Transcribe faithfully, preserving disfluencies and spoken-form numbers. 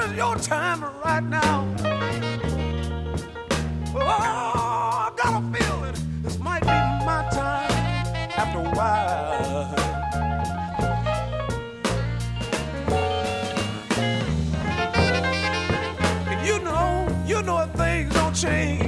is your time right now. Oh, I got a feeling this might be my time after a while. And you know, you know if things don't change,